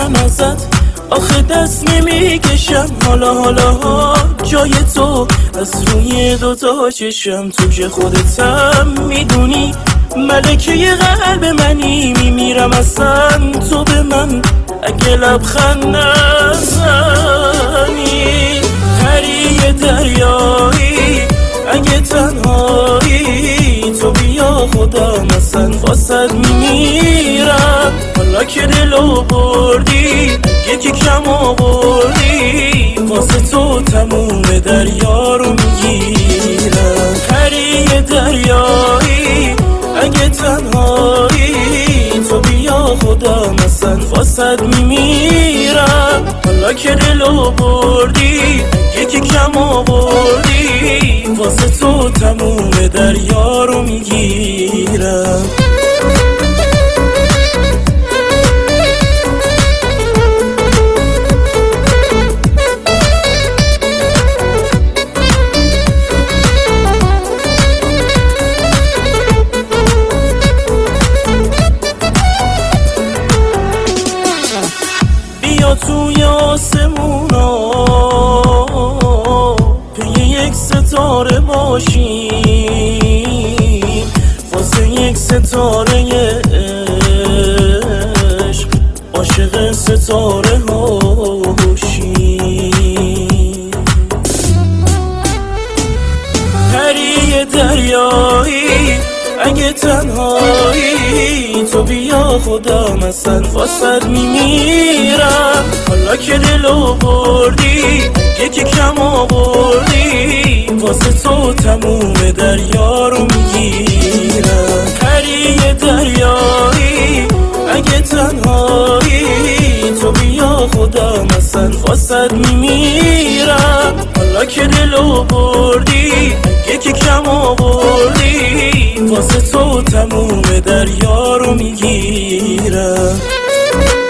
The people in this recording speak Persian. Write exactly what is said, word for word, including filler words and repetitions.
میگیرم ازت، آخه دست نمیکشم. حالا حالا ها جای تو از روی دوتا چشم، تو که خودتم میدونی ملکه ی قلب منی. میمیرم اصلا تو به من اگه لبخند نزنی. پری دریایی اگه تنهایی، تو بیا خودم اصلا واسد میمیرم. حالا که دلو بردی یکی کم آوردی، واسه تو تموم دریا رو میگیرم. پری دریایی اگه تنهایی، تو بیا خودم اصلا واسد میمیرم. حالا که دلو بردی یکی کم آوردی، واسه تو تموم دریا رو میگیرم. بیا توی آسمونا پی یک ستاره باشیم، واسه یک ستاره عشق عاشق ستاره هاشیم. پری دریایی اگه تنهایی، تو بیا خودم اصلا واسد میمیرم. حالا که دلو بردی یکی کم آوردی، واسه تو تموم دریا رو میگیرم. پری دریایی اگه تنهایی، تو بیا خودم اصلا واسد میمیرم. حالا که دلو بردی یکی کم آوردی، واسه تو تموم دریا رو میگیرم.